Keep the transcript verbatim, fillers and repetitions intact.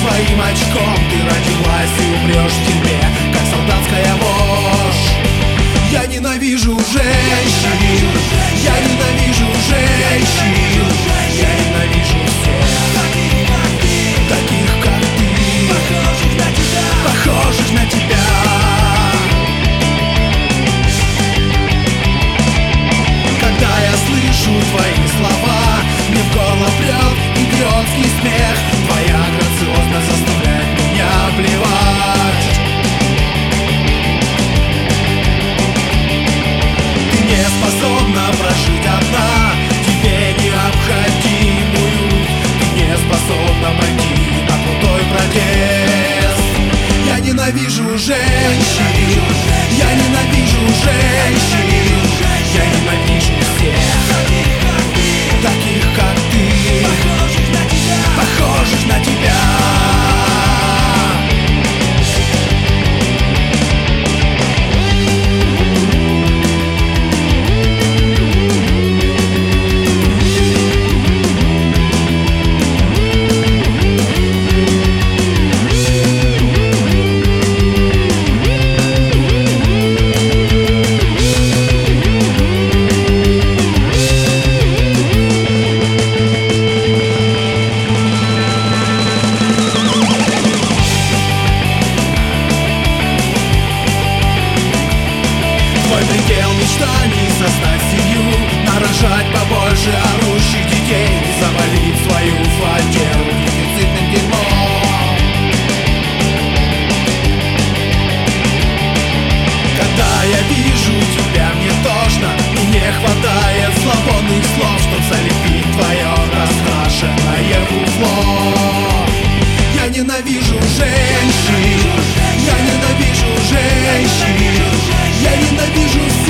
своим очком. Ты родилась и умрешь в тюрьме, как солдатская вошь. Я ненавижу женщин, я ненавижу женщин, я ненавижу всех таких, как ты, похожих на тебя. Когда я слышу твои слова, мне в горло прет идиотский смех. Твоя грациозность заставляет меня плевать. Ты не способна прожить одна, тебе необходим уют. Ты не способна пойти на крутой протест. Я ненавижу женщин, я ненавижу женщин, я ненавижу всех таких, как ты, похожих на тебя. Предел мечтаний — создать семью, нарожать побольше орущих детей и завалить свою квартиру дефицитным дерьмом. Когда я вижу тебя, мне тошно, и не хватает свободных слов, чтоб залепить твое раскрашенное фуфло. Я ненавижу женщин, я ненавижу женщин, я ненавижу